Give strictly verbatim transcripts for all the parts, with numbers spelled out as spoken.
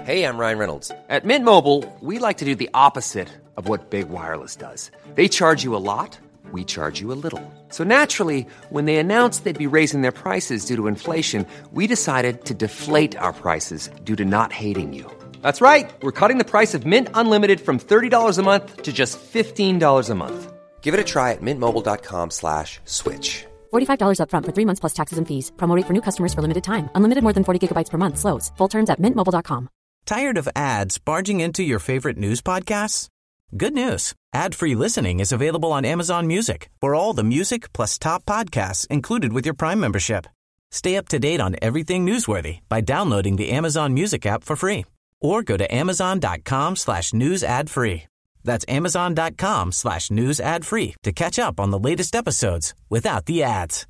Hey, I'm Ryan Reynolds. At Mint Mobile, we like to do the opposite of what Big Wireless does. They charge you a lot, we charge you a little. So naturally, when they announced they'd be raising their prices due to inflation, we decided to deflate our prices due to not hating you. That's right. We're cutting the price of Mint Unlimited from thirty dollars a month to just fifteen dollars a month. Give it a try at mintmobile.com slash switch. forty-five dollars up front for three months plus taxes and fees. Promo rate for new customers for limited time. Unlimited more than forty gigabytes per month. Slows full terms at mint mobile dot com. Tired of ads barging into your favorite news podcasts? Good news. Ad-free listening is available on Amazon Music for all the music plus top podcasts included with your Prime membership. Stay up to date on everything newsworthy by downloading the Amazon Music app for free or go to amazon.com slash news ad free. That's amazon.com slash news ad free to catch up on the latest episodes without the ads.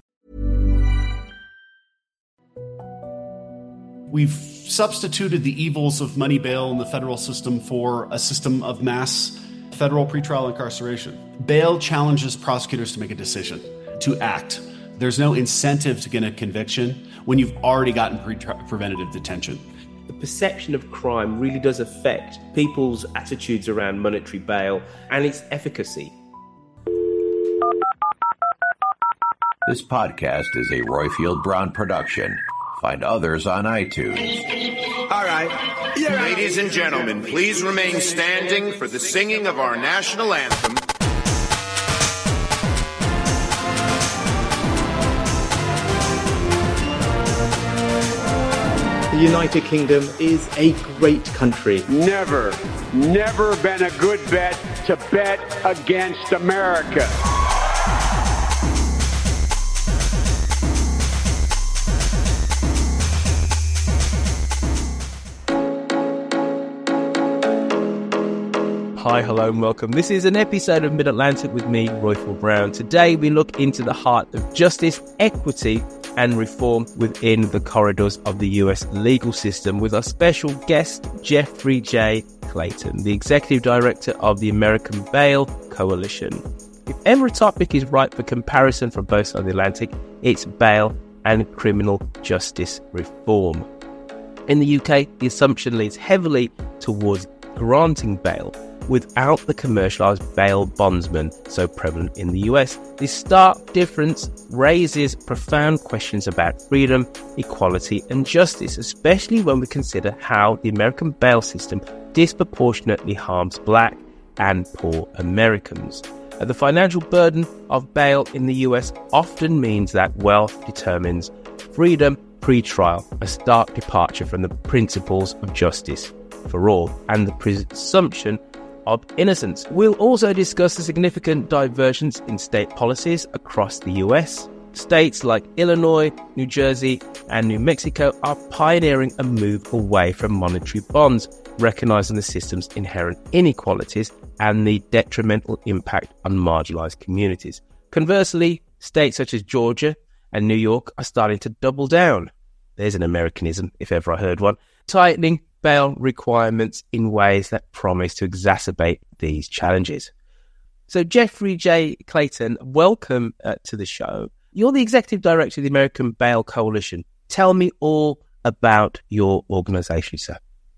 We've substituted the evils of money bail in the federal system for a system of mass federal pretrial incarceration. Bail challenges prosecutors to make a decision, to act. There's no incentive to get a conviction when you've already gotten pre- preventative detention. The perception of crime really does affect people's attitudes around monetary bail and its efficacy. This podcast is a Royfield Brown production. Find others on iTunes. All right. Yeah. Ladies and gentlemen, please remain standing for the singing of our national anthem. The United Kingdom is a great country. Never, never been a good bet to bet against America. Hi, hello and welcome. This is an episode of Mid-Atlantic with me, Royfield Brown. Today we look into the heart of justice, equity and reform within the corridors of the U S legal system with our special guest, Jeffrey J. Clayton, the Executive Director of the American Bail Coalition. If ever a topic is ripe for comparison from both sides of the Atlantic, it's bail and criminal justice reform. In the U K, the assumption leans heavily towards granting bail without the commercialised bail bondsman so prevalent in the U S. This stark difference raises profound questions about freedom, equality and justice, especially when we consider how the American bail system disproportionately harms black and poor Americans. And the financial burden of bail in the U S often means that wealth determines freedom pre-trial, a stark departure from the principles of justice for all and the presumption of innocence. We'll also discuss the significant divergence in state policies across the U S. States like Illinois, New Jersey, and New Mexico are pioneering a move away from monetary bonds, recognizing the system's inherent inequalities and the detrimental impact on marginalized communities. Conversely, states such as Georgia and New York are starting to double down. There's an Americanism, if ever I heard one, tightening bail requirements in ways that promise to exacerbate these challenges. So Jeffrey J. Clayton, welcome uh, to the show. You're the Executive Director of the American Bail Coalition. Tell me all about your organization, sir.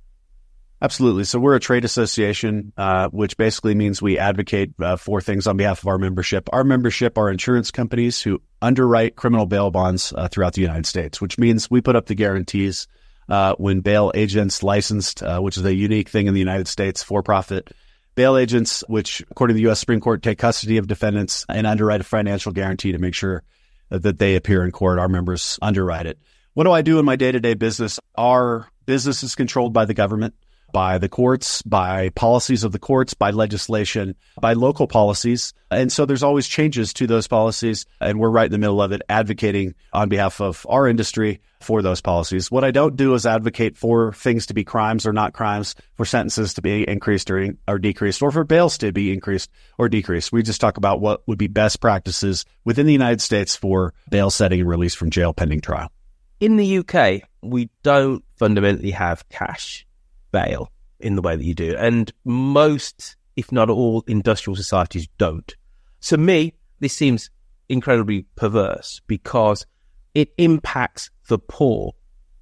Absolutely. So we're a trade association, uh, which basically means we advocate uh, for things on behalf of our membership. Our membership are insurance companies who underwrite criminal bail bonds uh, throughout the United States, which means we put up the guarantees Uh, when bail agents licensed, uh, which is a unique thing in the United States, for-profit bail agents, which according to the U S Supreme Court take custody of defendants and underwrite a financial guarantee to make sure that they appear in court. Our members underwrite it. What do I do in my day-to-day business? Our business is controlled by the government, by the courts, by policies of the courts, by legislation, by local policies. And so there's always changes to those policies, and we're right in the middle of it, advocating on behalf of our industry for those policies. What I don't do is advocate for things to be crimes or not crimes, for sentences to be increased or, or decreased, or for bails to be increased or decreased. We just talk about what would be best practices within the United States for bail setting and release from jail pending trial. In the U K, we don't fundamentally have cash bail in the way that you do. And most, if not all, industrial societies don't. To me, this seems incredibly perverse because it impacts the poor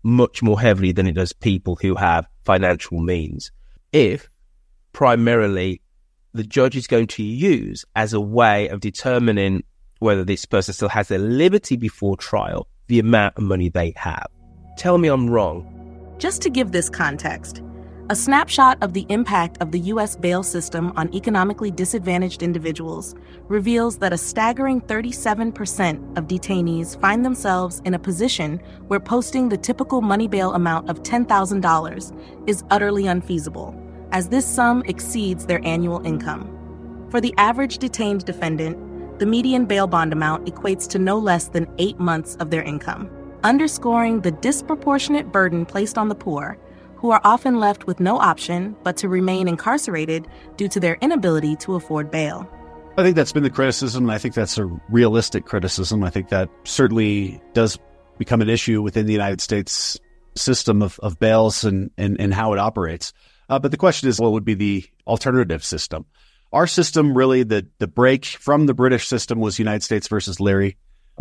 much more heavily than it does people who have financial means. If primarily the judge is going to use as a way of determining whether this person still has their liberty before trial, the amount of money they have. Tell me I'm wrong. Just to give this context, a snapshot of the impact of the U S bail system on economically disadvantaged individuals reveals that a staggering thirty-seven percent of detainees find themselves in a position where posting the typical money bail amount of ten thousand dollars is utterly unfeasible, as this sum exceeds their annual income. For the average detained defendant, the median bail bond amount equates to no less than eight months of their income, underscoring the disproportionate burden placed on the poor, who are often left with no option but to remain incarcerated due to their inability to afford bail. I think that's been the criticism, and I think that's a realistic criticism. I think that certainly does become an issue within the United States system of, of bails and, and, and how it operates. Uh, but the question is, what would be the alternative system? Our system, really, the, the break from the British system was United States versus Leary,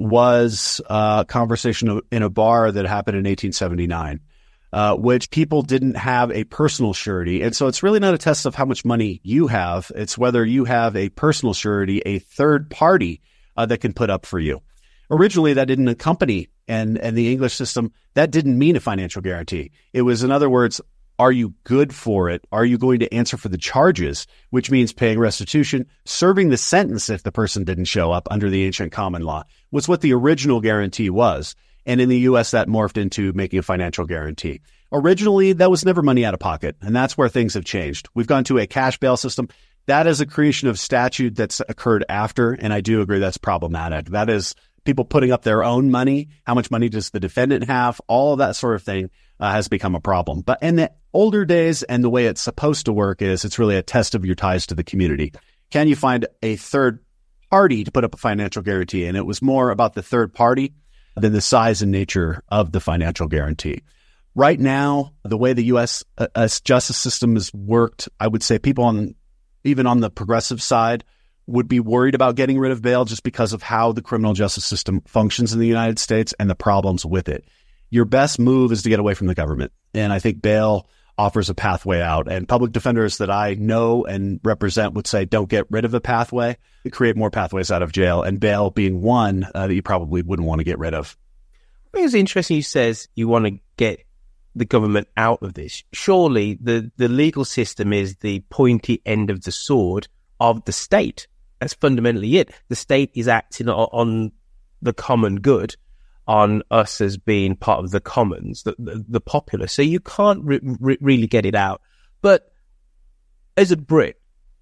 was a conversation in a bar that happened in eighteen seventy-nine, uh, which people didn't have a personal surety. And so it's really not a test of how much money you have. It's whether you have a personal surety, a third party uh, that can put up for you. Originally, that didn't accompany, and, and the English system, that didn't mean a financial guarantee. It was, in other words, are you good for it? Are you going to answer for the charges, which means paying restitution, serving the sentence if the person didn't show up under the ancient common law, was what the original guarantee was. And in the U S, that morphed into making a financial guarantee. Originally, that was never money out of pocket, and that's where things have changed. We've gone to a cash bail system. That is a creation of statute that's occurred after, and I do agree that's problematic. That is people putting up their own money. How much money does the defendant have? All of that sort of thing uh, has become a problem. But in the older days, and the way it's supposed to work is it's really a test of your ties to the community. Can you find a third party to put up a financial guarantee? And it was more about the third party than the size and nature of the financial guarantee. Right now, the way the U S uh, justice system has worked, I would say people on, even on the progressive side, would be worried about getting rid of bail just because of how the criminal justice system functions in the United States and the problems with it. Your best move is to get away from the government. And I think bail offers a pathway out. And public defenders that I know and represent would say, don't get rid of the pathway, create more pathways out of jail, and bail being one uh, that you probably wouldn't want to get rid of. I think it's interesting you says you want to get the government out of this. Surely the, the legal system is the pointy end of the sword of the state. That's fundamentally it. The state is acting on, on the common good, on us as being part of the commons, the, the, the populace. So you can't re- re- really get it out. But as a Brit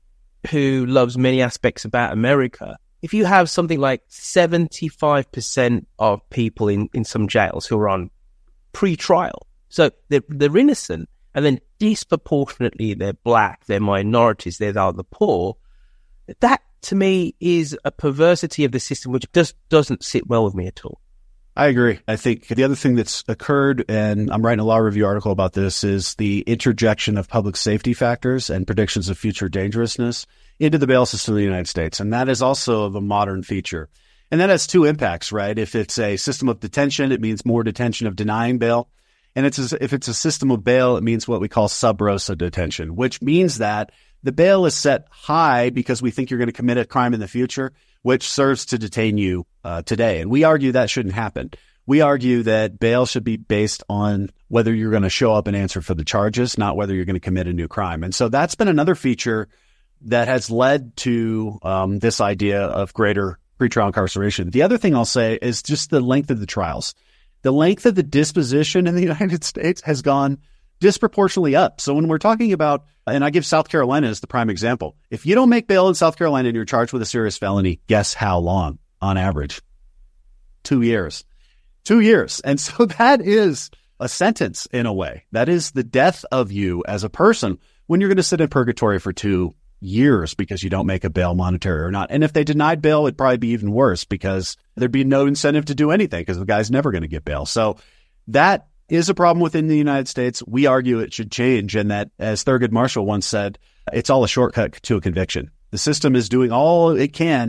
who loves many aspects about America, if you have something like seventy-five percent of people in, in some jails who are on pre-trial, so they're, they're innocent, and then disproportionately they're black, they're minorities, they are the poor, that to me is a perversity of the system which just doesn't sit well with me at all. I agree. I think the other thing that's occurred, and I'm writing a law review article about this, is the interjection of public safety factors and predictions of future dangerousness into the bail system of the United States. And that is also of a modern feature. And that has two impacts, right? If it's a system of detention, it means more detention of denying bail. And it's a, if it's a system of bail, it means what we call sub rosa detention, which means that the bail is set high because we think you're going to commit a crime in the future, which serves to detain you uh, today. And we argue that shouldn't happen. We argue that bail should be based on whether you're going to show up and answer for the charges, not whether you're going to commit a new crime. And so that's been another feature that has led to um, this idea of greater pretrial incarceration. The other thing I'll say is just the length of the trials. The length of the disposition in the United States has gone disproportionately up. So when we're talking about, and I give South Carolina as the prime example, if you don't make bail in South Carolina and you're charged with a serious felony, guess how long on average? Two years. Two years. And so that is a sentence in a way. That is the death of you as a person when you're going to sit in purgatory for two years because you don't make a bail monetary or not. And if they denied bail, it'd probably be even worse because there'd be no incentive to do anything because the guy's never going to get bail. So that is a problem within the United States. We argue it should change, and that, as Thurgood Marshall once said, it's all a shortcut to a conviction. The system is doing all it can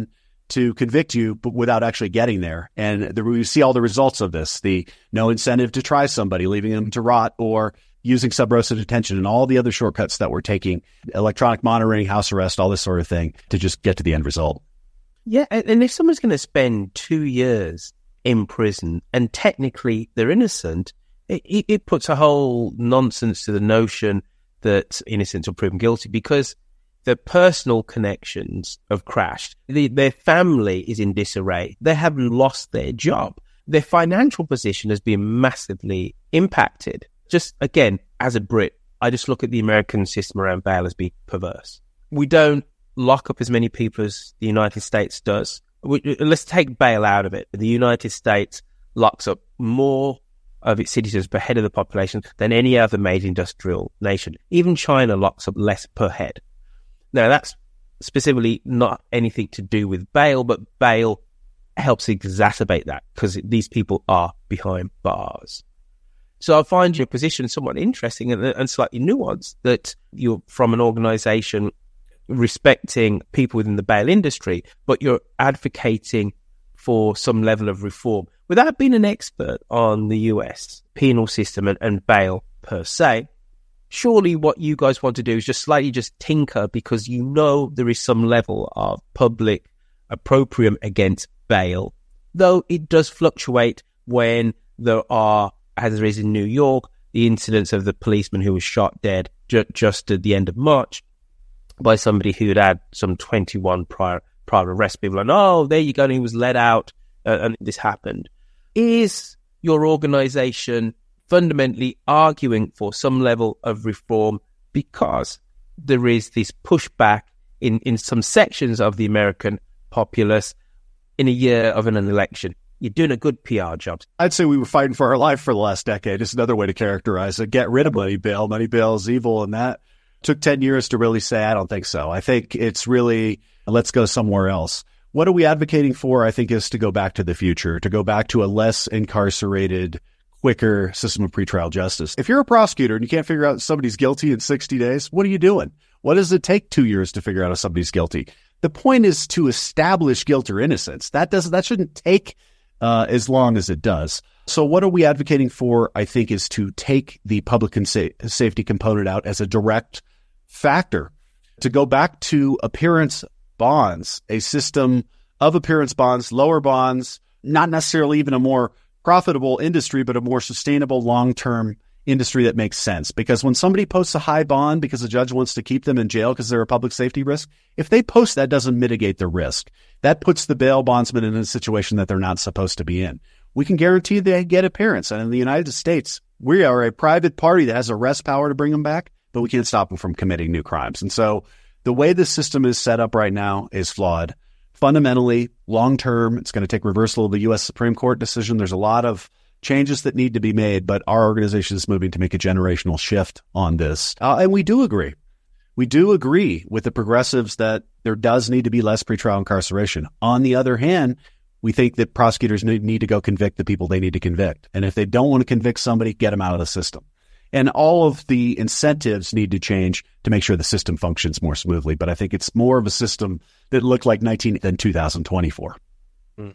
to convict you, but without actually getting there. And the, we see all the results of this, the no incentive to try somebody, leaving them to rot, or using sub rosa detention and all the other shortcuts that we're taking, electronic monitoring, house arrest, all this sort of thing to just get to the end result. Yeah, and if someone's going to spend two years in prison and technically they're innocent, it, it puts a whole nonsense to the notion that innocents are proven guilty, because their personal connections have crashed. The, their family is in disarray. They have lost their job. Their financial position has been massively impacted. Just, again, as a Brit, I just look at the American system around bail as being perverse. We don't lock up as many people as the United States does. We, let's take bail out of it. The United States locks up more of its citizens per head of the population than any other major industrial nation. Even China locks up less per head. Now, that's specifically not anything to do with bail, but bail helps exacerbate that because these people are behind bars. So I find your position somewhat interesting and, and slightly nuanced, that you're from an organisation respecting people within the bail industry, but you're advocating for some level of reform. Without being an expert on the U S penal system and, and bail per se, surely what you guys want to do is just slightly just tinker because you know there is some level of public opprobrium against bail, though it does fluctuate when there are, as there is in New York, the incidents of the policeman who was shot dead ju- just at the end of March by somebody who had had some twenty-one prior prior arrests. People are like, oh, there you go, and he was let out, uh, and this happened. Is your organisation fundamentally arguing for some level of reform because there is this pushback in, in some sections of the American populace in a year of an election? You're doing a good P R job. I'd say we were fighting for our life for the last decade. It's another way to characterize it. Get rid of money bail. Money bail is evil, and that took ten years to really say, I don't think so. I think it's really, let's go somewhere else. What are we advocating for? I think is to go back to the future, to go back to a less incarcerated, quicker system of pretrial justice. If you're a prosecutor and you can't figure out somebody's guilty in sixty days, what are you doing? What does it take two years to figure out if somebody's guilty? The point is to establish guilt or innocence. That doesn't, that shouldn't take uh, as long as it does. So what are we advocating for? I think is to take the public and sa- safety component out as a direct factor, to go back to appearance bonds, a system of appearance bonds, lower bonds, not necessarily even a more profitable industry, but a more sustainable long-term industry that makes sense. Because when somebody posts a high bond because the judge wants to keep them in jail because they're a public safety risk, if they post that, doesn't mitigate the risk. That puts the bail bondsman in a situation that they're not supposed to be in. We can guarantee they get appearance. And in the United States, we are a private party that has arrest power to bring them back, but we can't stop them from committing new crimes. And so the way the system is set up right now is flawed. Fundamentally, long-term, it's going to take reversal of the U S Supreme Court decision. There's a lot of changes that need to be made, but our organization is moving to make a generational shift on this. Uh, and we do agree. We do agree with the progressives that there does need to be less pretrial incarceration. On the other hand, we think that prosecutors need, need to go convict the people they need to convict. And if they don't want to convict somebody, get them out of the system. And all of the incentives need to change to make sure the system functions more smoothly. But I think it's more of a system that looked like nineteen than two thousand twenty-four. Mm.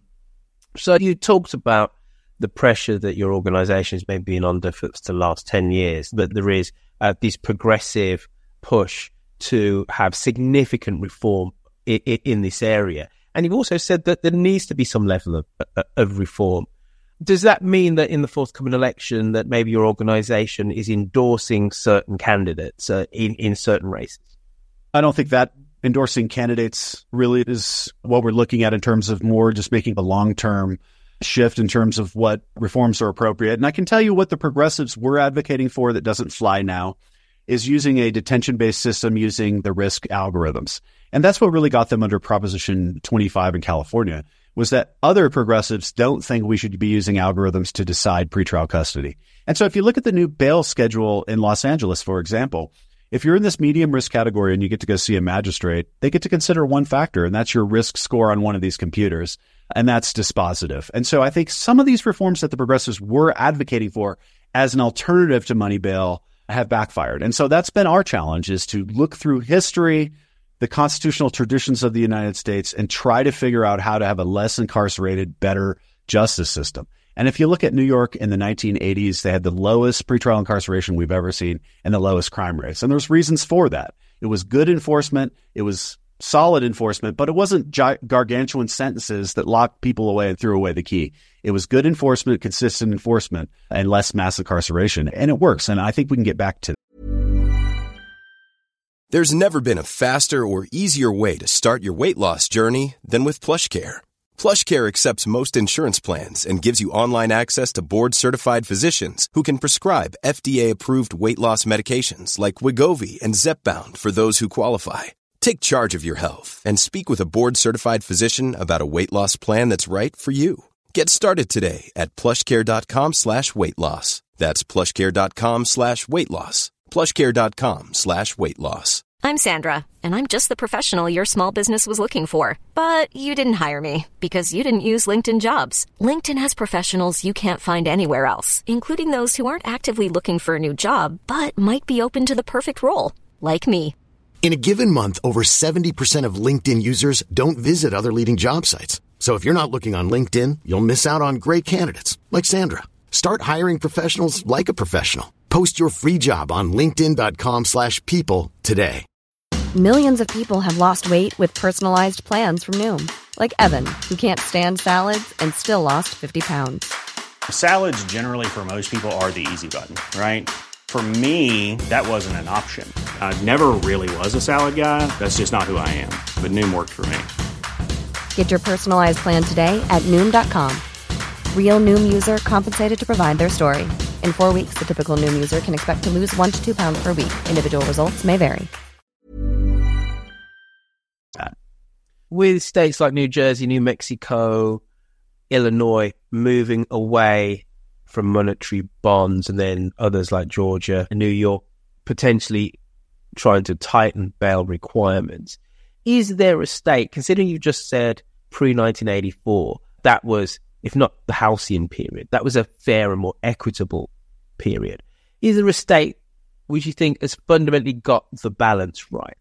So you talked about the pressure that your organization has been under for the last ten years, that there is uh, this progressive push to have significant reform I- I- in this area. And you've also said that there needs to be some level of, uh, of reform. Does that mean that in the forthcoming election that maybe your organization is endorsing certain candidates uh, in, in certain races? I don't think that endorsing candidates really is what we're looking at in terms of more just making a long-term shift in terms of what reforms are appropriate. And I can tell you what the progressives were advocating for that doesn't fly now is using a detention-based system using the risk algorithms. And that's what really got them under Proposition twenty-five in California, was that other progressives don't think we should be using algorithms to decide pretrial custody. And so if you look at the new bail schedule in Los Angeles, for example, if you're in this medium risk category and you get to go see a magistrate, they get to consider one factor, and that's your risk score on one of these computers. And that's dispositive. And so I think some of these reforms that the progressives were advocating for as an alternative to money bail have backfired. And so that's been our challenge, is to look through history, the constitutional traditions of the United States and try to figure out how to have a less incarcerated, better justice system. And if you look at New York in the nineteen eighties, they had the lowest pretrial incarceration we've ever seen and the lowest crime rates. And there's reasons for that. It was good enforcement. It was solid enforcement, but it wasn't gi- gargantuan sentences that locked people away and threw away the key. It was good enforcement, consistent enforcement, and less mass incarceration. And it works. And I think we can get back to that. There's never been a faster or easier way to start your weight loss journey than with PlushCare. PlushCare accepts most insurance plans and gives you online access to board-certified physicians who can prescribe F D A-approved weight loss medications like Wegovy and Zepbound for those who qualify. Take charge of your health and speak with a board-certified physician about a weight loss plan that's right for you. Get started today at plushcare.com slash weight loss. That's plushcare.com slash weight loss. plushcare.com slash weight loss. I'm Sandra, and I'm just the professional your small business was looking for. But you didn't hire me because you didn't use LinkedIn Jobs. LinkedIn has professionals you can't find anywhere else, including those who aren't actively looking for a new job, but might be open to the perfect role, like me. In a given month, over seventy percent of LinkedIn users don't visit other leading job sites. So if you're not looking on LinkedIn, you'll miss out on great candidates like Sandra. Start hiring professionals like a professional. Post your free job on linkedin.com slash people today. Millions of people have lost weight with personalized plans from Noom. Like Evan, who can't stand salads and still lost fifty pounds. Salads generally for most people are the easy button, right? For me, that wasn't an option. I never really was a salad guy. That's just not who I am. But Noom worked for me. Get your personalized plan today at Noom dot com. Real Noom user compensated to provide their story. In four weeks, the typical Noom user can expect to lose one to two pounds per week. Individual results may vary. With states like New Jersey, New Mexico, Illinois moving away from monetary bonds, and then others like Georgia and New York potentially trying to tighten bail requirements, is there a state, considering you just said pre-nineteen eighty-four, that was, if not the halcyon period, that was a fair and more equitable period, is there a state which you think has fundamentally got the balance right?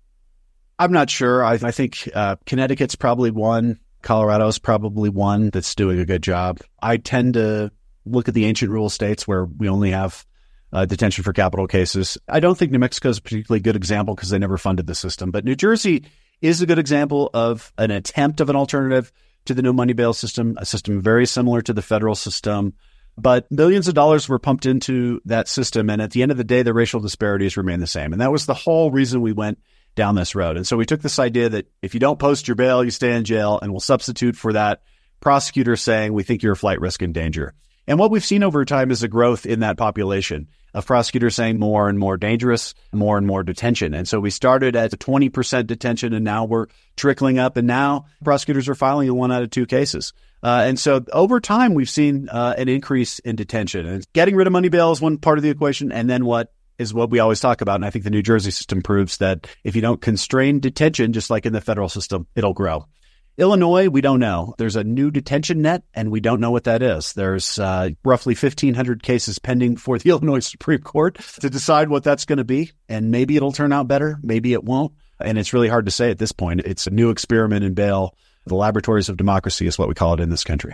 I'm not sure. I, I think uh, Connecticut's probably one. Colorado's probably one that's doing a good job. I tend to look at the ancient rule states where we only have uh, detention for capital cases. I don't think New Mexico is a particularly good example because they never funded the system. But New Jersey is a good example of an attempt of an alternative to the no money bail system, a system very similar to the federal system. But millions of dollars were pumped into that system. And at the end of the day, the racial disparities remain the same. And that was the whole reason we went down this road. And so we took this idea that if you don't post your bail, you stay in jail, and we'll substitute for that prosecutor saying, we think you're a flight risk and danger. And what we've seen over time is a growth in that population of prosecutors saying more and more dangerous, more and more detention. And so we started at twenty percent detention, and now we're trickling up, and now prosecutors are filing in one out of two cases. Uh, and so over time, we've seen uh, an increase in detention. And getting rid of money bail is one part of the equation, and then what is what we always talk about. And I think the New Jersey system proves that if you don't constrain detention, just like in the federal system, it'll grow. Illinois, we don't know. There's a new detention net, and we don't know what that is. There's uh, roughly fifteen hundred cases pending before the Illinois Supreme Court to decide what that's going to be. And maybe it'll turn out better. Maybe it won't. And it's really hard to say at this point. It's a new experiment in bail. The laboratories of democracy is what we call it in this country.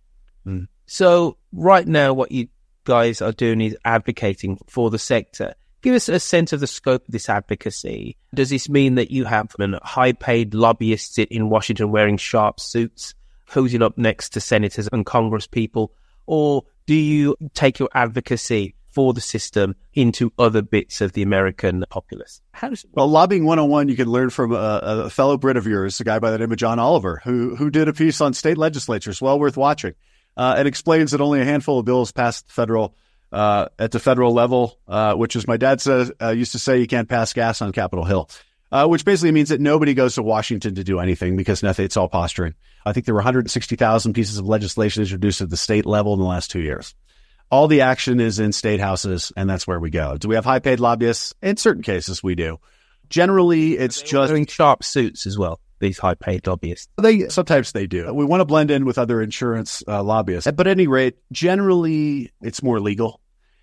Mm. So right now, what you guys are doing is advocating for the sector. Give us a sense of the scope of this advocacy. Does this mean that you have high-paid lobbyists sit in Washington wearing sharp suits, posing up next to senators and Congress people? Or do you take your advocacy for the system into other bits of the American populace? How does it work? Well, lobbying one oh one, you can learn from a, a fellow Brit of yours, a guy by the name of John Oliver, who who did a piece on state legislatures, well worth watching. Uh, it explains that only a handful of bills passed federal uh, at the federal level, uh, which, as my dad says, uh, used to say, you can't pass gas on Capitol Hill, uh, which basically means that nobody goes to Washington to do anything because nothing, it's all posturing. I think there were one hundred sixty thousand pieces of legislation introduced at the state level in the last two years. All the action is in state houses, and that's where we go. Do we have high-paid lobbyists? In certain cases, we do. Generally, it's just wearing sharp suits as well. These high-paid lobbyists. They sometimes they do. We want to blend in with other insurance uh, lobbyists. But at any rate, generally, it's more legal.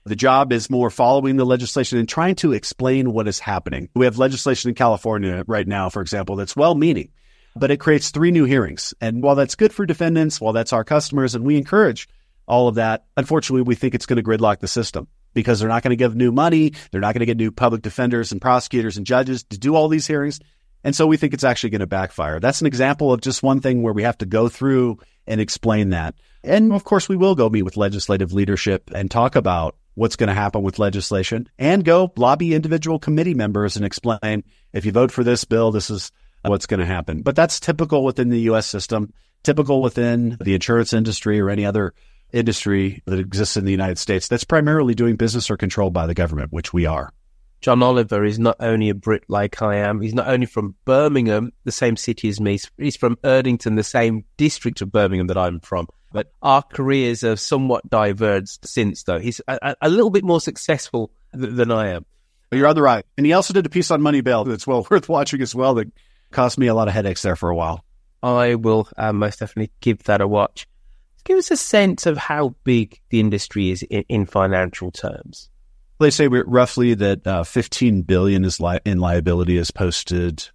The job is more following the legislation and trying to explain what is happening. We have legislation in California right now, for example, that's well-meaning, but it creates three new hearings. And while that's good for defendants, while that's our customers, and we encourage all of that, unfortunately, we think it's going to gridlock the system because they're not going to give new money. They're not going to get new public defenders and prosecutors and judges to do all these hearings. And so we think it's actually going to backfire. That's an example of just one thing where we have to go through and explain that. And of course, we will go meet with legislative leadership and talk about what's going to happen with legislation and go lobby individual committee members and explain, if you vote for this bill, this is what's going to happen. But that's typical within the U S system, typical within the insurance industry or any other industry that exists in the United States that's primarily doing business or controlled by the government, which we are. John Oliver is not only a Brit like I am, he's not only from Birmingham, the same city as me, he's from Erdington, the same district of Birmingham that I'm from. But our careers have somewhat diverged since, though. He's a, a little bit more successful th- than I am. You're on the right. And he also did a piece on Money Bail that's well worth watching as well that cost me a lot of headaches there for a while. I will uh, most definitely give that a watch. Give us a sense of how big the industry is in, in financial terms. They say we're roughly that uh, fifteen billion dollars is li- in liability is posted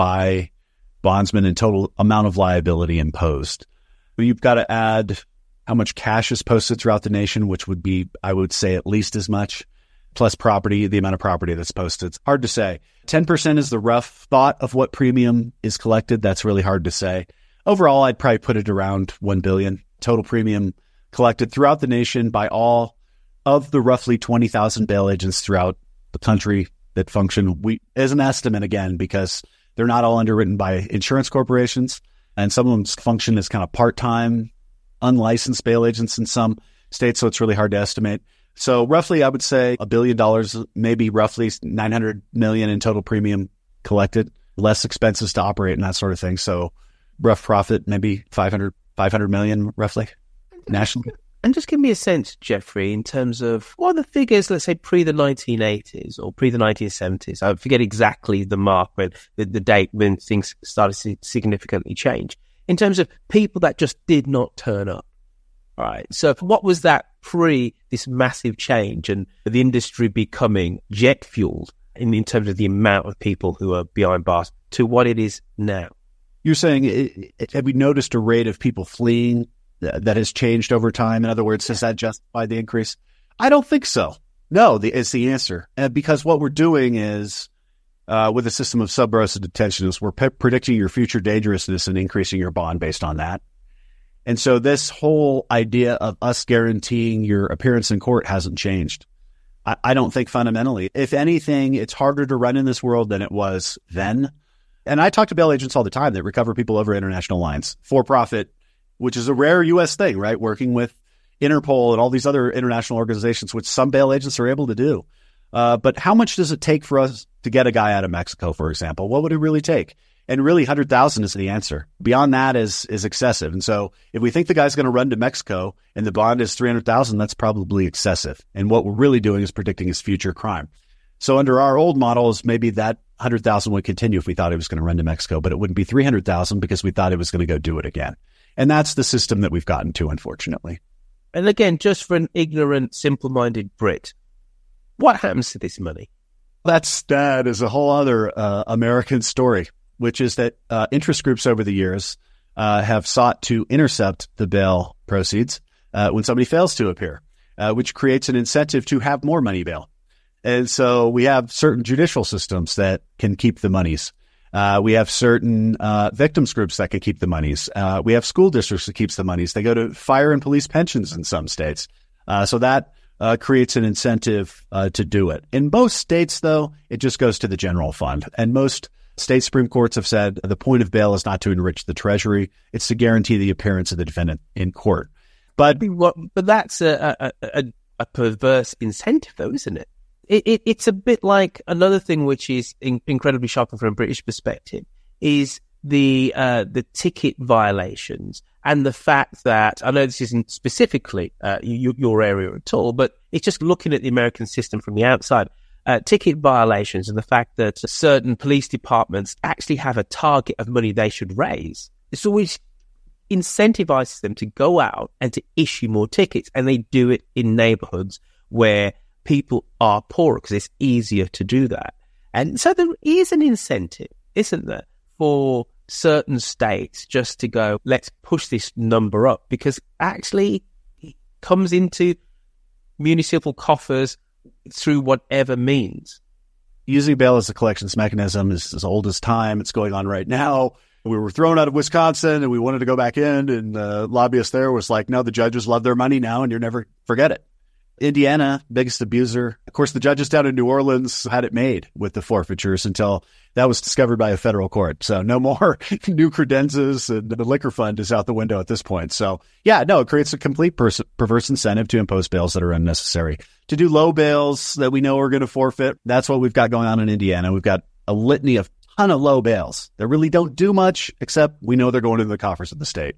by bondsmen and total amount of liability imposed. But you've got to add how much cash is posted throughout the nation, which would be, I would say, at least as much, plus property, the amount of property that's posted. It's hard to say. ten percent is the rough thought of what premium is collected. That's really hard to say. Overall, I'd probably put it around one billion dollars total premium collected throughout the nation by all of the roughly twenty thousand bail agents throughout the country that function. We, as an estimate again, because they're not all underwritten by insurance corporations, and some of them function as kind of part-time, unlicensed bail agents in some states, so it's really hard to estimate. So roughly, I would say a billion dollars, maybe roughly nine hundred million in total premium collected, less expenses to operate and that sort of thing. So rough profit, maybe five hundred, five hundred million roughly nationally. And just give me a sense, Jeffrey, in terms of what are the figures, let's say, pre the nineteen eighties or pre the nineteen seventies? I forget exactly the mark, when the, the date when things started to significantly change. In terms of people that just did not turn up. All right. So what was that pre this massive change and the industry becoming jet fueled in, in terms of the amount of people who are behind bars to what it is now? You're saying, it, it, have we noticed a rate of people fleeing that has changed over time? In other words, does that justify the increase? I don't think so. No, the, it's the answer. Uh, because what we're doing is, uh, with a system of sub rosa detention, is we're pe- predicting your future dangerousness and increasing your bond based on that. And so this whole idea of us guaranteeing your appearance in court hasn't changed. I, I don't think fundamentally. If anything, it's harder to run in this world than it was then. And I talk to bail agents all the time that recover people over international lines, for profit, which is a rare U S thing, right? Working with Interpol and all these other international organizations, which some bail agents are able to do. Uh, but how much does it take for us to get a guy out of Mexico, for example? What would it really take? And really, one hundred thousand is the answer. Beyond that is is excessive. And so if we think the guy's going to run to Mexico and the bond is three hundred thousand, that's probably excessive. And what we're really doing is predicting his future crime. So under our old models, maybe that one hundred thousand would continue if we thought he was going to run to Mexico, but it wouldn't be three hundred thousand because we thought he was going to go do it again. And that's the system that we've gotten to, unfortunately. And again, just for an ignorant, simple-minded Brit, what happens to this money? That's, that is a whole other uh, American story, which is that uh, interest groups over the years uh, have sought to intercept the bail proceeds uh, when somebody fails to appear, uh, which creates an incentive to have more money bail. And so we have certain judicial systems that can keep the monies. Uh, we have certain uh, victims groups that can keep the monies. Uh, we have school districts that keeps the monies. They go to fire and police pensions in some states. Uh, so that uh, creates an incentive uh, to do it. In most states, though, it just goes to the general fund. And most state Supreme Courts have said the point of bail is not to enrich the Treasury. It's to guarantee the appearance of the defendant in court. But but that's a, a, a, a perverse incentive, though, isn't it? It, it, it's a bit like another thing which is in, incredibly shocking from a British perspective is the uh, the ticket violations and the fact that, I know this isn't specifically uh, you, your area at all, but it's just looking at the American system from the outside, uh, ticket violations and the fact that certain police departments actually have a target of money they should raise. It's always incentivizes them to go out and to issue more tickets, and they do it in neighborhoods where people are poorer because it's easier to do that. And so there is an incentive, isn't there, for certain states just to go, let's push this number up, because actually it comes into municipal coffers through whatever means. Using bail as a collections mechanism is as old as time. It's going on right now. We were thrown out of Wisconsin and we wanted to go back in, and the lobbyist there was like, no, the judges love their money now and you'll never forget it. Indiana, biggest abuser. Of course, the judges down in New Orleans had it made with the forfeitures until that was discovered by a federal court. So no more new credenzas, and the liquor fund is out the window at this point. So yeah, no, it creates a complete pers- perverse incentive to impose bails that are unnecessary. To do low bails that we know are going to forfeit, that's what we've got going on in Indiana. We've got a litany of ton of low bails that really don't do much, except we know they're going into the coffers of the state.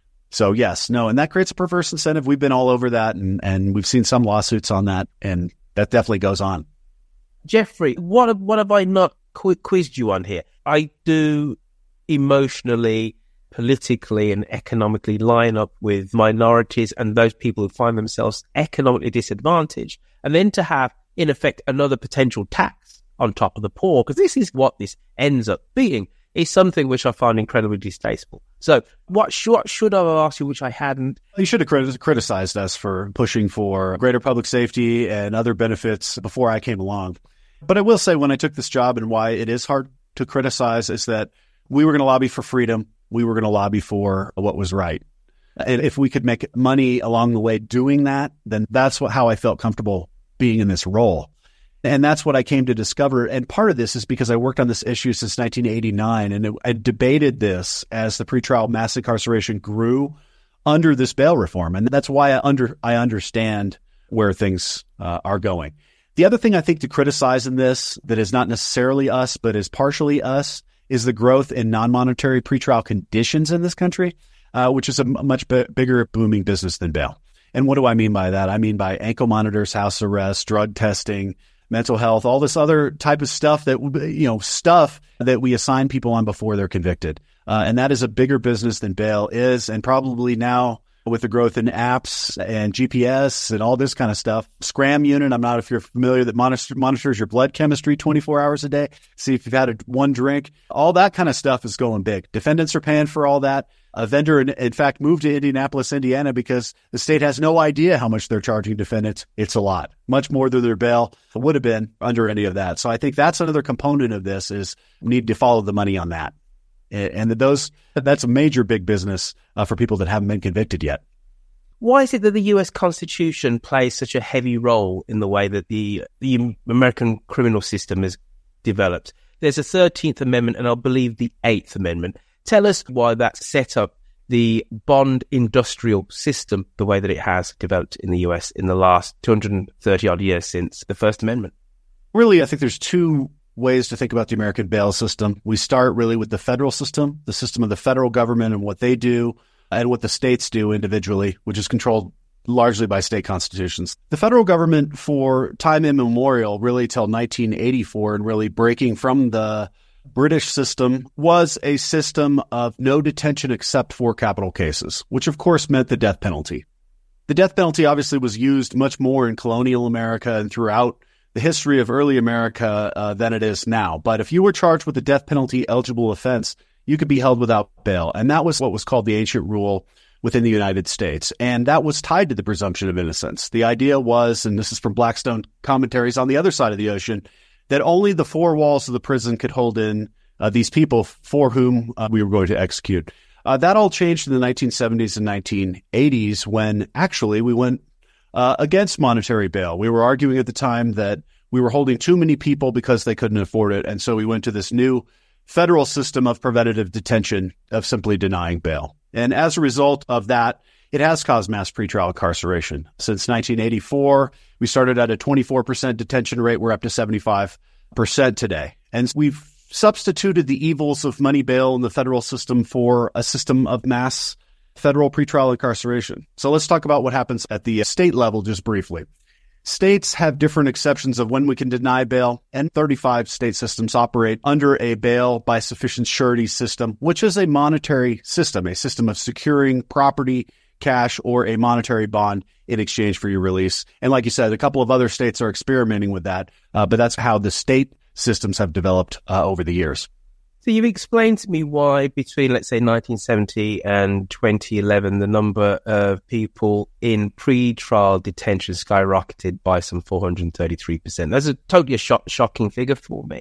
So yes, no, and that creates a perverse incentive. We've been all over that, and, and we've seen some lawsuits on that, and that definitely goes on. Jeffrey, what, what have I not qu- quizzed you on here? I do emotionally, politically, and economically line up with minorities and those people who find themselves economically disadvantaged, and then to have, in effect, another potential tax on top of the poor, because this is what this ends up being, is something which I find incredibly distasteful. So what should, what should I have asked you, which I hadn't? You should have crit- criticized us for pushing for greater public safety and other benefits before I came along. But I will say, when I took this job, and why it is hard to criticize, is that we were going to lobby for freedom. We were going to lobby for what was right. And if we could make money along the way doing that, then that's what, how I felt comfortable being in this role. And that's what I came to discover. And part of this is because I worked on this issue since nineteen eighty-nine, and it, I debated this as the pretrial mass incarceration grew under this bail reform. And that's why I under I understand where things uh, are going. The other thing I think to criticize in this that is not necessarily us, but is partially us, is the growth in non-monetary pretrial conditions in this country, uh, which is a much b- bigger booming business than bail. And what do I mean by that? I mean by ankle monitors, house arrest, drug testing, mental health, all this other type of stuff that, you know, stuff that we assign people on before they're convicted. Uh, and that is a bigger business than bail is. And probably now with the growth in apps and G P S and all this kind of stuff, Scram unit, I'm not if you're familiar, that monitor, monitors your blood chemistry twenty-four hours a day. See if you've had a, one drink, all that kind of stuff is going big. Defendants are paying for all that. A vendor, in, in fact, moved to Indianapolis, Indiana, because the state has no idea how much they're charging defendants. It's a lot, much more than their bail would have been under any of that. So I think that's another component of this, is we need to follow the money on that. And, and those that's a major big business uh, for people that haven't been convicted yet. Why is it that the U S Constitution plays such a heavy role in the way that the, the American criminal system is developed? There's a thirteenth Amendment and I believe the eighth Amendment. Tell us why that's set up the bond industrial system the way that it has developed in the U S in the last two hundred thirty odd years since the First Amendment. Really, I think there's two ways to think about the American bail system. We start really with the federal system, the system of the federal government and what they do and what the states do individually, which is controlled largely by state constitutions. The federal government, for time immemorial, really till nineteen eighty-four, and really breaking from the British system, was a system of no detention except for capital cases, which of course meant the death penalty. The death penalty obviously was used much more in colonial America and throughout the history of early America uh, than it is now. But if you were charged with a death penalty eligible offense, you could be held without bail. And that was what was called the ancient rule within the United States. And that was tied to the presumption of innocence. The idea was, and this is from Blackstone commentaries on the other side of the ocean, that only the four walls of the prison could hold in uh, these people for whom uh, we were going to execute. Uh, that all changed in the nineteen seventies and nineteen eighties when actually we went uh, against monetary bail. We were arguing at the time that we were holding too many people because they couldn't afford it. And so we went to this new federal system of preventative detention, of simply denying bail. And as a result of that, it has caused mass pretrial incarceration. Since nineteen eighty-four, we started at a twenty-four percent detention rate. We're up to seventy-five percent today. And we've substituted the evils of money bail in the federal system for a system of mass federal pretrial incarceration. So let's talk about what happens at the state level just briefly. States have different exceptions of when we can deny bail, and thirty-five state systems operate under a bail by sufficient surety system, which is a monetary system, a system of securing property, cash or a monetary bond in exchange for your release. And like you said, a couple of other states are experimenting with that, uh, but that's how the state systems have developed uh, over the years. So you've explained to me why between, let's say, nineteen seventy and twenty eleven, the number of people in pre-trial detention skyrocketed by some four hundred thirty-three percent. That's a totally a shock, shocking figure for me.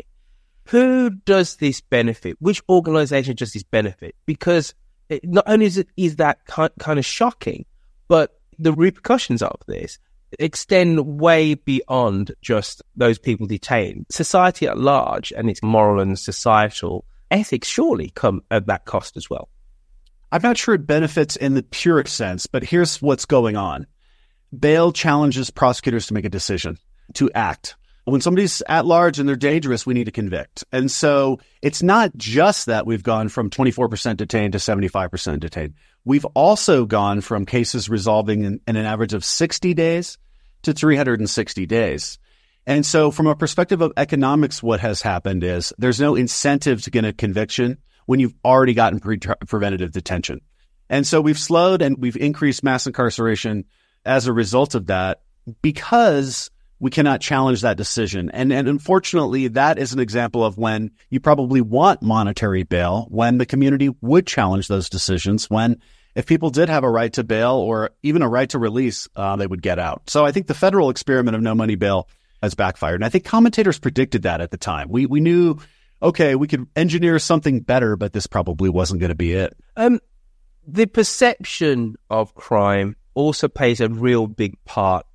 Who does this benefit? Which organization does this benefit? Because it, not only is, it, is that kind, kind of shocking, but the repercussions of this extend way beyond just those people detained. Society at large and its moral and societal ethics surely come at that cost as well. I'm not sure it benefits in the purest sense, but here's what's going on. Bail challenges prosecutors to make a decision, to act. When somebody's at large and they're dangerous, we need to convict. And so it's not just that we've gone from twenty-four percent detained to seventy-five percent detained. We've also gone from cases resolving in, in an average of sixty days to three hundred sixty days. And so from a perspective of economics, what has happened is there's no incentive to get a conviction when you've already gotten pre- preventative detention. And so we've slowed and we've increased mass incarceration as a result of that because we cannot challenge that decision. And, and unfortunately, that is an example of when you probably want monetary bail, when the community would challenge those decisions, when if people did have a right to bail or even a right to release, uh, they would get out. So I think the federal experiment of no money bail has backfired. And I think commentators predicted that at the time. We we knew, okay, we could engineer something better, but this probably wasn't going to be it. Um, the perception of crime also plays a real big part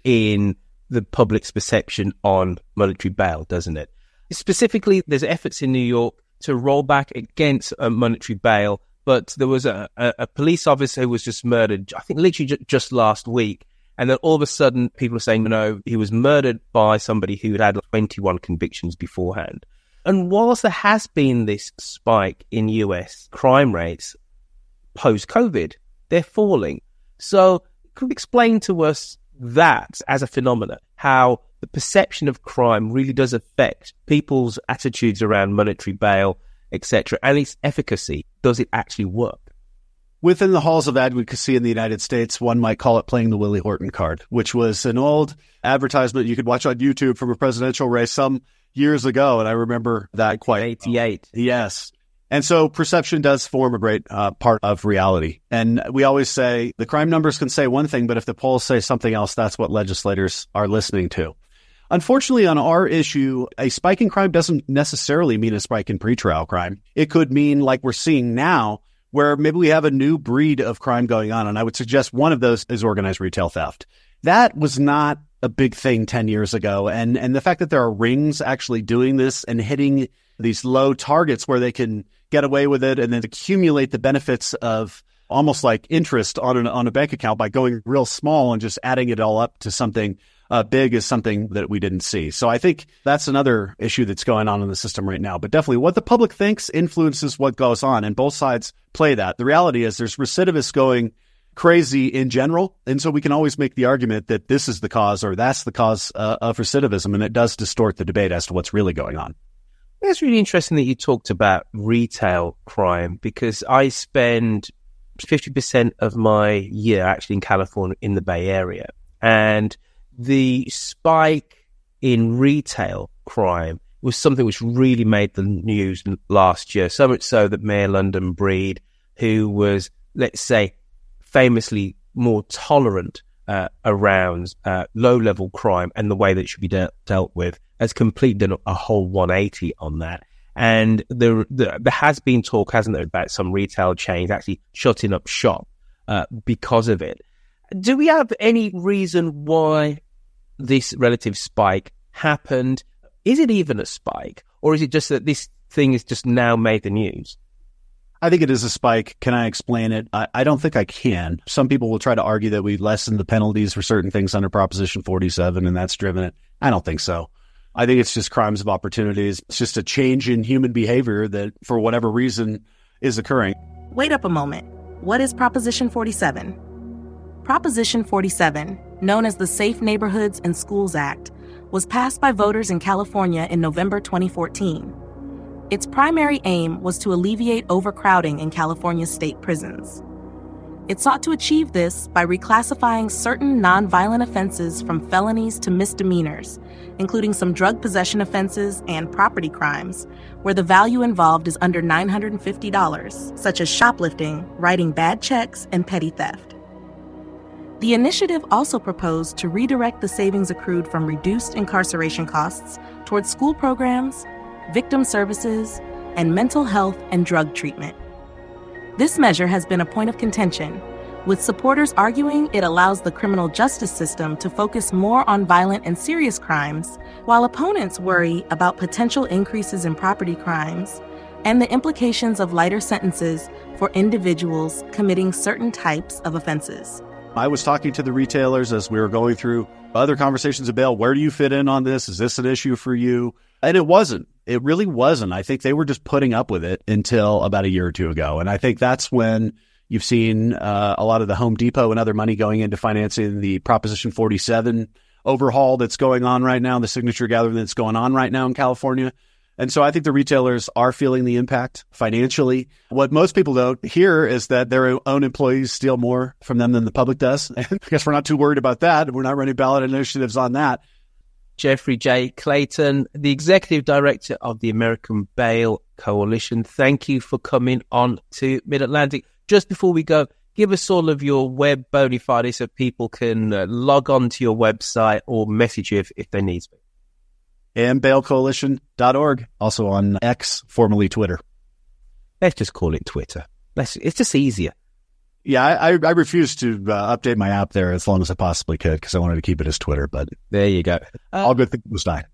in the public's perception on monetary bail, doesn't it? Specifically, there's efforts in New York to roll back against a monetary bail, but there was a, a, a police officer who was just murdered, I think literally ju- just last week. And then all of a sudden, people are saying, no, he was murdered by somebody who had had twenty-one convictions beforehand. And whilst there has been this spike in U S crime rates post-COVID, they're falling. So could you explain to us that as a phenomenon, how the perception of crime really does affect people's attitudes around monetary bail, et cetera, and its efficacy? Does it actually work? Within the halls of advocacy in the United States, one might call it playing the Willie Horton card, which was an old advertisement you could watch on YouTube from a presidential race some years ago. And I remember that quite. eighty-eight. Yes. And so perception does form a great uh, part of reality. And we always say the crime numbers can say one thing, but if the polls say something else, that's what legislators are listening to. Unfortunately, on our issue, a spike in crime doesn't necessarily mean a spike in pretrial crime. It could mean, like we're seeing now, where maybe we have a new breed of crime going on. And I would suggest one of those is organized retail theft. That was not a big thing ten years ago. And, and the fact that there are rings actually doing this and hitting these low targets where they can get away with it and then accumulate the benefits of almost like interest on an, on a bank account by going real small and just adding it all up to something uh, big is something that we didn't see. So I think that's another issue that's going on in the system right now. But definitely what the public thinks influences what goes on, and both sides play that. The reality is there's recidivists going crazy in general, and so we can always make the argument that this is the cause or that's the cause uh, of recidivism, and it does distort the debate as to what's really going on. It's really interesting that you talked about retail crime, because I spend fifty percent of my year actually in California in the Bay Area. And the spike in retail crime was something which really made the news last year. So much so that Mayor London Breed, who was, let's say, famously more tolerant uh, around uh, low-level crime and the way that it should be de- dealt with, has completed a, a whole one eighty on that. And there, there, there has been talk, hasn't there, about some retail chains actually shutting up shop uh, because of it. Do we have any reason why this relative spike happened? Is it even a spike? Or is it just that this thing has just now made the news? I think it is a spike. Can I explain it? I, I don't think I can. Some people will try to argue that we lessened the penalties for certain things under Proposition forty-seven, and that's driven it. I don't think so. I think it's just crimes of opportunities. It's just a change in human behavior that, for whatever reason, is occurring. Wait up a moment. What is Proposition forty-seven? Proposition forty-seven, known as the Safe Neighborhoods and Schools Act, was passed by voters in California in November twenty fourteen. Its primary aim was to alleviate overcrowding in California's state prisons. It sought to achieve this by reclassifying certain nonviolent offenses from felonies to misdemeanors, including some drug possession offenses and property crimes, where the value involved is under nine hundred fifty dollars, such as shoplifting, writing bad checks, and petty theft. The initiative also proposed to redirect the savings accrued from reduced incarceration costs towards school programs, victim services, and mental health and drug treatment. This measure has been a point of contention, with supporters arguing it allows the criminal justice system to focus more on violent and serious crimes, while opponents worry about potential increases in property crimes and the implications of lighter sentences for individuals committing certain types of offenses. I was talking to the retailers as we were going through other conversations of bail. Where do you fit in on this? Is this an issue for you? And it wasn't. It really wasn't. I think they were just putting up with it until about a year or two ago. And I think that's when you've seen uh, a lot of the Home Depot and other money going into financing the Proposition forty-seven overhaul that's going on right now, the signature gathering that's going on right now in California. And so I think the retailers are feeling the impact financially. What most people don't hear is that their own employees steal more from them than the public does. And I guess we're not too worried about that. We're not running ballot initiatives on that. Jeffrey J. Clayton, the Executive Director of the American Bail Coalition. Thank you for coming on to Mid-Atlantic. Just before we go, give us all of your web bona fides so people can uh, log on to your website or message you if, if they need to. and bail coalition dot org, also on X, formerly Twitter. Let's just call it Twitter. Let's, it's just easier. Yeah, I, I refused to uh, update my app there as long as I possibly could because I wanted to keep it as Twitter, but there you go. Uh, all good things die.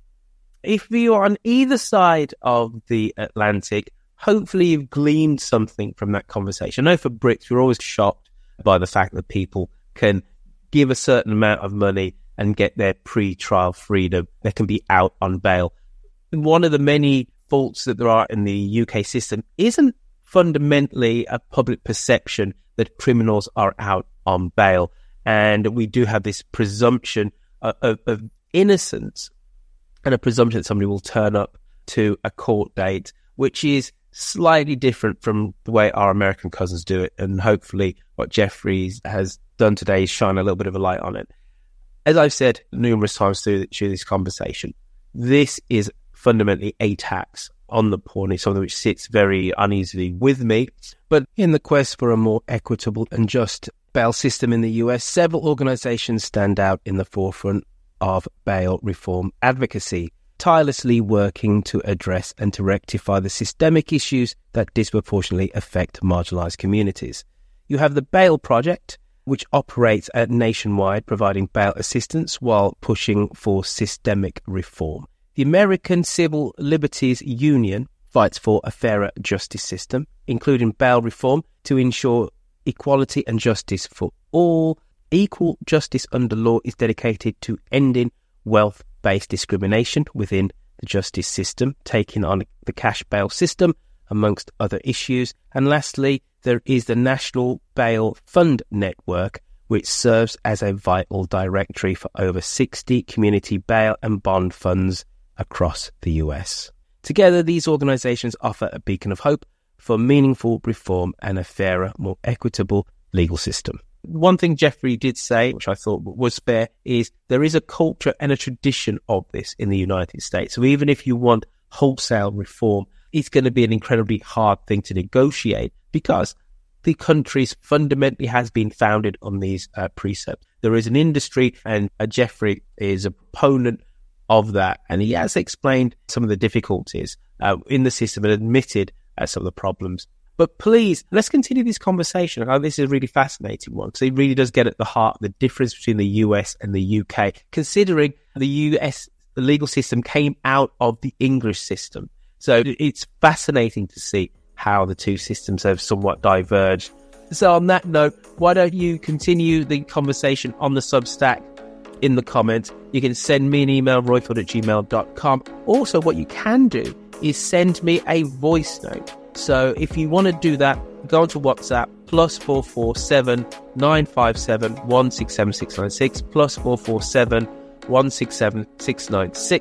If you're on either side of the Atlantic, hopefully you've gleaned something from that conversation. I know for Brits, we're always shocked by the fact that people can give a certain amount of money and get their pre-trial freedom. They can be out on bail. One of the many faults that there are in the U K system isn't fundamentally a public perception that criminals are out on bail. And we do have this presumption of, of, of innocence and a presumption that somebody will turn up to a court date, which is slightly different from the way our American cousins do it. And hopefully what Jeffrey has done today is shine a little bit of a light on it. As I've said numerous times through, through this conversation, this is fundamentally a tax on the poor, and it's something which sits very uneasily with me. But in the quest for a more equitable and just bail system in the U S, several organizations stand out in the forefront of bail reform advocacy, tirelessly working to address and to rectify the systemic issues that disproportionately affect marginalized communities. You have the Bail Project, which operates at nationwide, providing bail assistance while pushing for systemic reform. The American Civil Liberties Union fights for a fairer justice system, including bail reform to ensure equality and justice for all. Equal justice under law is dedicated to ending wealth-based discrimination within the justice system, taking on the cash bail system, amongst other issues. And lastly, there is the National Bail Fund Network, which serves as a vital directory for over sixty community bail and bond funds across the U S. Together, these organizations offer a beacon of hope for meaningful reform and a fairer, more equitable legal system. One thing Jeffrey did say, which I thought was fair, is there is a culture and a tradition of this in the United States. So even if you want wholesale reform, it's going to be an incredibly hard thing to negotiate because the country fundamentally has been founded on these uh, precepts. There is an industry, and uh, Jeffrey is a proponent of that, and he has explained some of the difficulties uh, in the system and admitted uh, some of the problems. But please, let's continue this conversation. I know this is a really fascinating one, because it really does get at the heart of the difference between the U S and the U K, considering the U S the legal system came out of the English system. So it's fascinating to see how the two systems have somewhat diverged. So on that note, why don't you continue the conversation on the Substack in the comments? You can send me an email, royfield at gmail dot com. Also, what you can do is send me a voice note. So if you want to do that, go onto WhatsApp, plus four four seven, nine five seven, one six seven, six nine six, plus four four seven, one six seven, six nine six,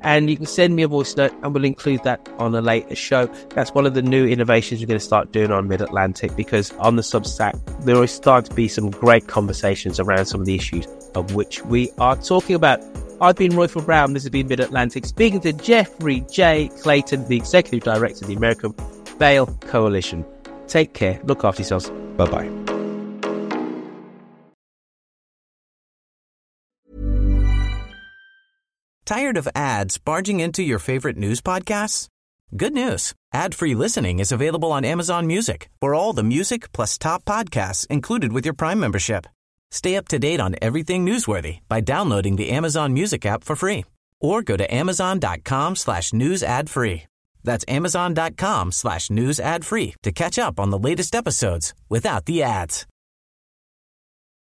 and you can send me a voice note and we'll include that on a later show. That's one of the new innovations we're going to start doing on Mid-Atlantic, because on the Substack, there is starting to be some great conversations around some of the issues of which we are talking about. I've been Royfield Brown. This has been Mid-Atlantic, speaking to Jeffrey J. Clayton, the Executive Director of the American Bail Coalition. Take care. Look after yourselves. Bye-bye. Tired of ads barging into your favorite news podcasts? Good news. Ad-free listening is available on Amazon Music for all the music plus top podcasts included with your Prime membership. Stay up to date on everything newsworthy by downloading the Amazon Music app for free, or go to amazon.com slash news ad free. That's amazon.com slash news ad free to catch up on the latest episodes without the ads.